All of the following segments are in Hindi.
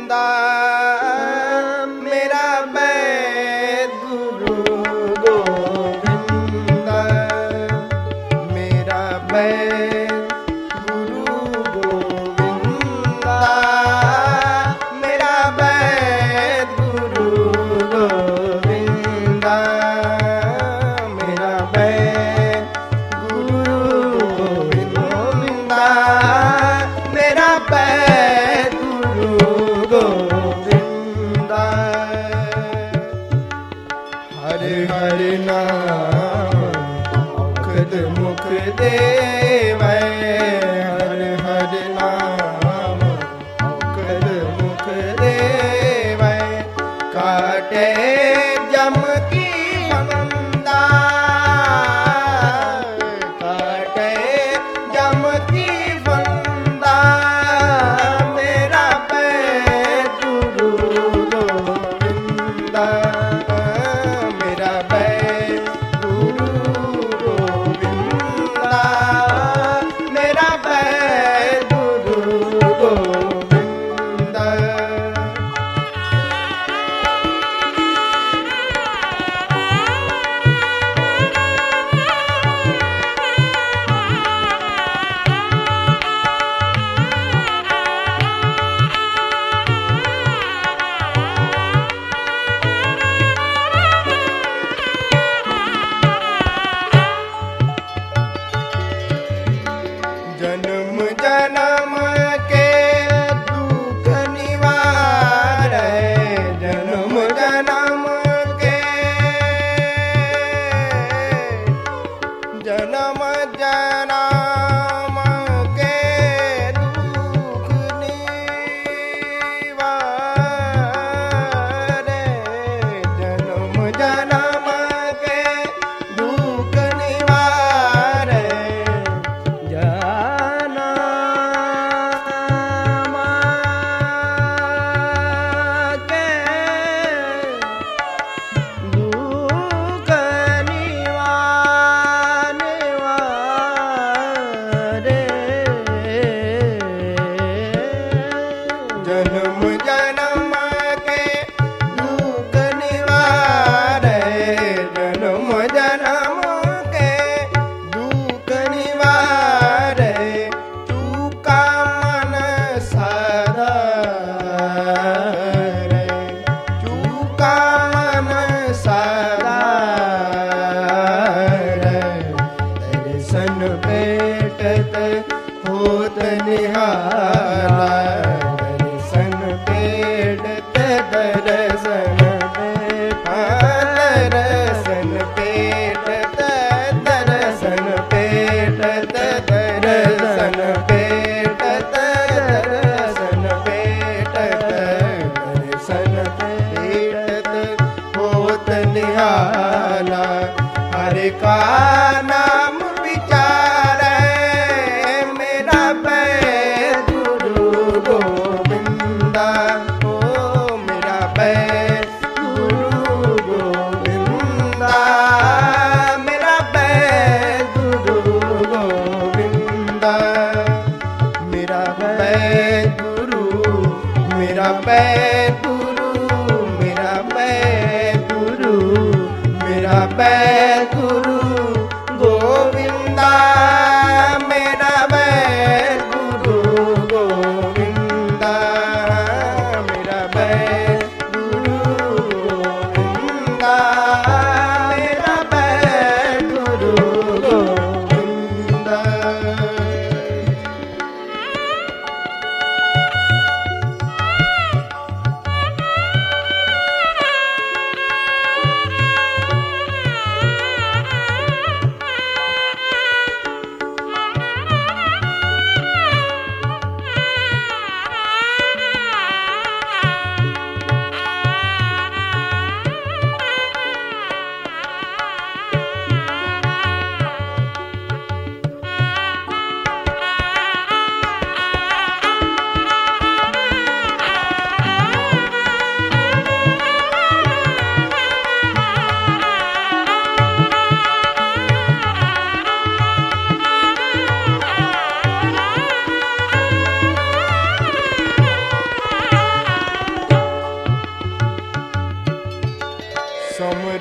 गोविंदा मेरा बैद गुरु गोविंदा मेरा बैद गुरु गोविंदा मेरा बैद गुरु गोविंदा मेरा बैद गुरु गोविंदा मेरा बैद गुरु गोविंदा हरे हरे नाम औखद मुख देवै हरे हरे नाम औखद मुख देवै काटे जम की फंदा काटे जम की फंदा मेरा बैद गुरु गोविंदा मेरा बैद गुरु गोविंदा मेरा बैद गुरु गोविंदा जन्म जन्म के दुख निवारै जन्म जन्म के जन्म जन्म के दुख निवारै जन्म जन्म के दुख निवारै जन्म जन्म के दुख निवारै जन्म जन्म के दुख निवारै चूका मन साधारै चूका मन साधारै दर्शन पेटत होत निहाला दर्शन पेटत दर्शन दर्शन पेटत दर्शन पेटत दर्शन पेटत दर्शन पेटत दर्शन पेटत होत निहाला हरे का नाम विचारै मेरा बैद गुरु गोविंदा ओ मेरा बैद गुरु गोविंदा मेरा बैद गुरु गोविंदा मेरा बैद गुरु मेरा बैद गुरु मेरा बैद गुरु मेरा बैद गुरु गोविंदा मेरा बैद गुरु गोविंदा मेरा बैद गुरु गोविंदा मेरा बैद गुरु गोविंदा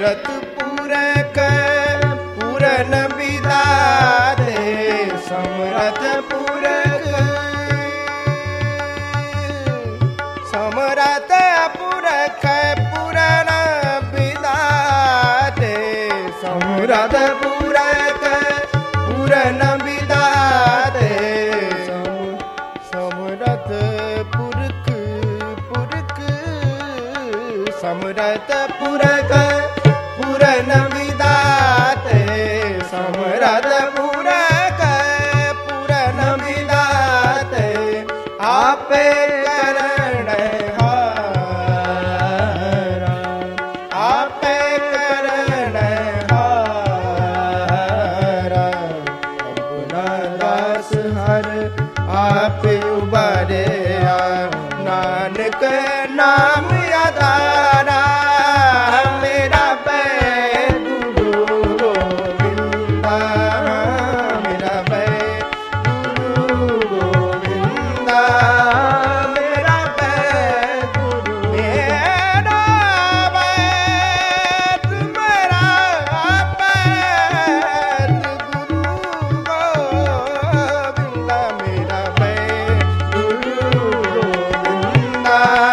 समरथ पूरक पूरन विधाते समरथ पूरक समरथ पूरक पूरन विधाते समरथ पूरक पूरन विधाते समरथ पुरक पुरक समरथ पुरक पूरन विधाते समरथ पुरक पूरन विधाते आपे करण हारा आपे करण हारा अपना दास हर आप उबारे नानक नाम आधारा मेरा गुरु गोविंदा मेरा गुरु गोविंदा मेरा गुरु मेरा मेरा गुरु गोविंदा मेरा गुरु गोविंदा